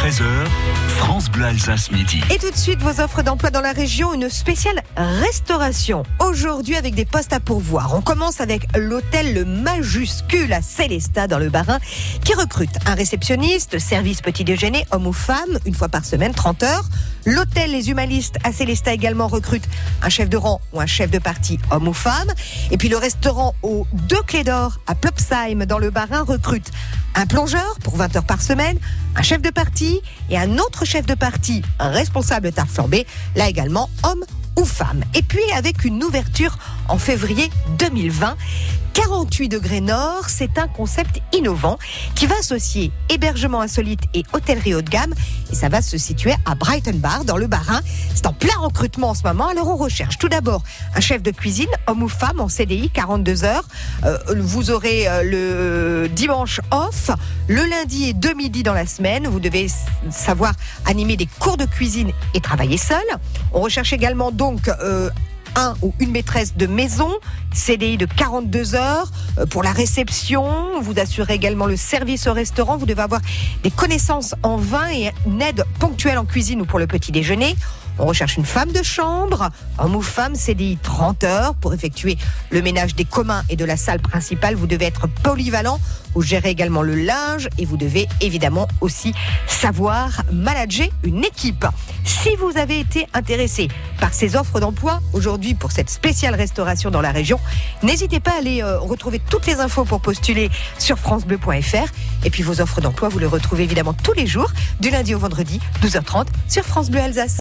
13h, France Bleu Alsace Midi. Et tout de suite, vos offres d'emploi dans la région, une spéciale restauration. Aujourd'hui, avec des postes à pourvoir. On commence avec l'hôtel Le Majuscule à Célestat, dans le Bas-Rhin, qui recrute un réceptionniste, service petit déjeuner, homme ou femme, une fois par semaine, 30 heures. L'hôtel Les Humanistes à Célestat également recrute un chef de rang ou un chef de partie, homme ou femme. Et puis le restaurant aux 2 Clés d'Or à Plopsheim, dans le Bas-Rhin, recrute un plongeur pour 20 heures par semaine, un chef de partie et un autre chef de partie, un responsable tarte flambée, là également homme ou femme. Et puis avec une ouverture en février 2020, 48 degrés nord, c'est un concept innovant qui va associer hébergement insolite et hôtellerie haut de gamme. Et ça va se situer à Breitenbach, dans le Bas-Rhin. C'est en plein recrutement en ce moment. Alors on recherche tout d'abord un chef de cuisine, homme ou femme, en CDI, 42 heures. Vous aurez le dimanche off, le lundi et 2 midis dans la semaine. Vous devez savoir animer des cours de cuisine et travailler seul. On recherche également donc un ou une maîtresse de maison, CDI de 42 heures pour la réception. Vous assurez également le service au restaurant. Vous devez avoir des connaissances en vin et une aide ponctuelle en cuisine ou pour le petit déjeuner. On recherche une femme de chambre, homme ou femme, CDI 30 heures pour effectuer le ménage des communs et de la salle principale. Vous devez être polyvalent. Vous gérez également le linge et vous devez évidemment aussi savoir manager une équipe. Si vous avez été intéressé par ces offres d'emploi aujourd'hui pour cette spéciale restauration dans la région, n'hésitez pas à aller retrouver toutes les infos pour postuler sur francebleu.fr. Et puis vos offres d'emploi, vous les retrouvez évidemment tous les jours, du lundi au vendredi, 12h30 sur France Bleu Alsace.